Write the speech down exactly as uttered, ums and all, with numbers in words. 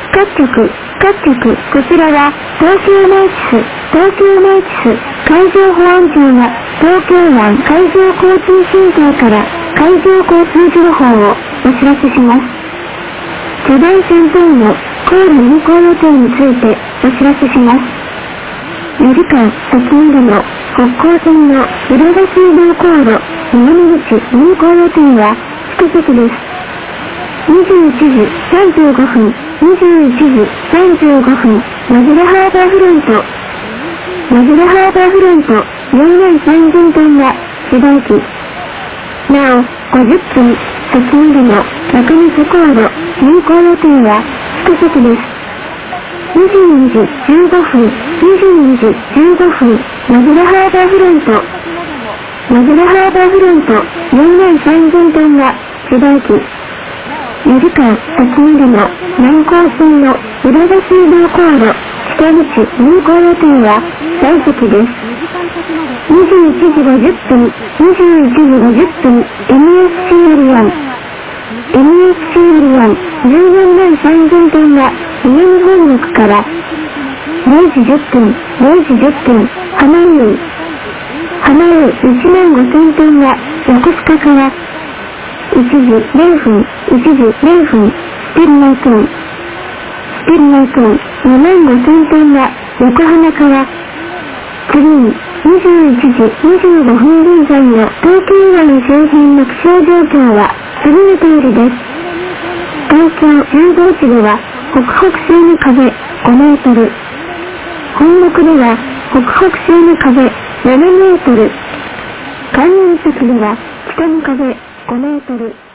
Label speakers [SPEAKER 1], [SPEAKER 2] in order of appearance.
[SPEAKER 1] 各局、各局、こちらは、東京ナイツ、東京ナイツ、海上保安庁が、東京湾海上交通センターから、海上交通情報をお知らせします。巨大船舶の航路運行予定についてお知らせします。よじかん先までの北港線の浦賀水道航路南口運行予定は一席です。にじゅういちじさんじゅうごふん、にじゅういちじさんじゅうごふん、マジラハーバーフロント。マジラハーバーフロントよんまんさんぜんトンが主題機。なお、ごじゅっぷん先までの中西航路運行予定は一席です。にじゅうにじじゅうごふん、にじゅうにじじゅうごふん、マジラハーバーフロント。マジラハーバーフロントよんまんさんぜんトンが主題機。よじかん先までの南港線の浦賀水道航路北口運行予定はさん席です。にじゅういちじごじゅっぷん、にじゅういちじごじゅっぷん、エムエスシーエルワン。エムエスシーエルワン、じゅうよんまんさんぜんトンが南本国から、れいじじゅっぷん、れいじじゅっぷん、浜湯。浜湯いちまんごせんトンが横須賀から、いちじぜろふん、いちじぜろふん、スピルナイトン。スピルナイトンにまんごせんトンが横浜から、次ににじゅういちじにじゅうごふん現在の東京湾周辺の気象状況は次の通りです。東京じゅうご地では北北西の風ごメートル。本国では北北西の風ななメートル。関連先では北の風ごメートル。